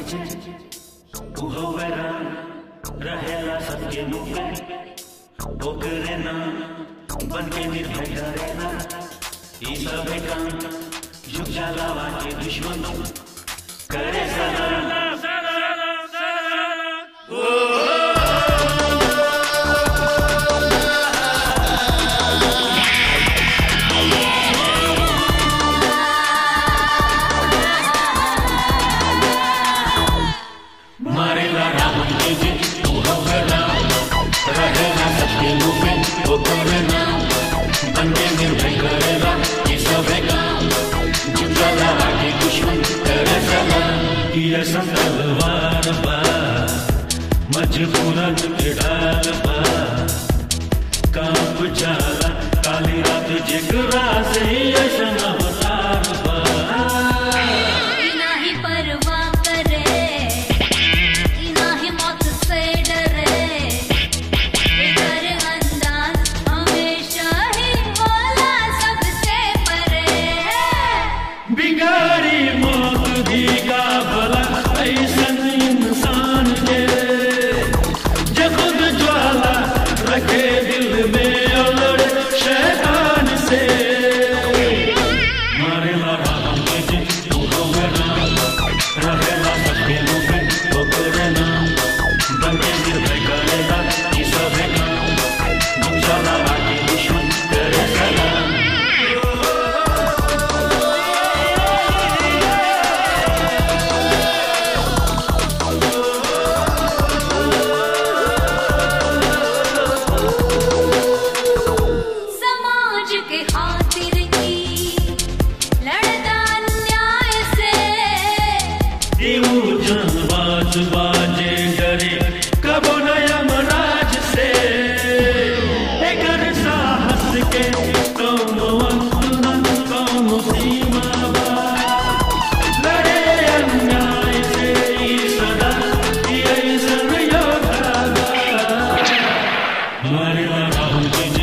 जे उहवेरा रहेला सबके मुंह पे ओकरे नाम बन के निर्भय करेला ई सब काम झुक जाला वाके दुश्मनों करे सलाम मारेला राम जी उहवेरा रहेला सबके मुंह पे ओकरे नाम बन के निर्भय करेला ई सब काम झुक जाला वाके दुश्मन करे सलाम ये संतलवार बा मजबूरन के ढाल बा कांप जाला काली रात जेकरा से ऐसन अवतार बा नाही परवाह करे नाही मौत से डरे कर अंदाज हमेशा ही होला सबसे परे बिगाड़ी मौत भी का भला ऐसन इंसान के जो खुद ज्वाला रखे दिल में और शैतान से मारेला राम जी उहवेरा रहेला सबके मुंह पे ओकरे नाम बन के निर्भय करेला ई सब काम झुक जाला वाके दुश्मन करे सलाम समाज के खातिर की लड़ता न्याय से देऊ जनबाज बाजे डरे कबो न यमराज से एकर साहस के कौनो अंत न कौनो सीमा बा लड़े अन्याय से ई सदा ई ऐसन योद्धा बा मारेला राम जी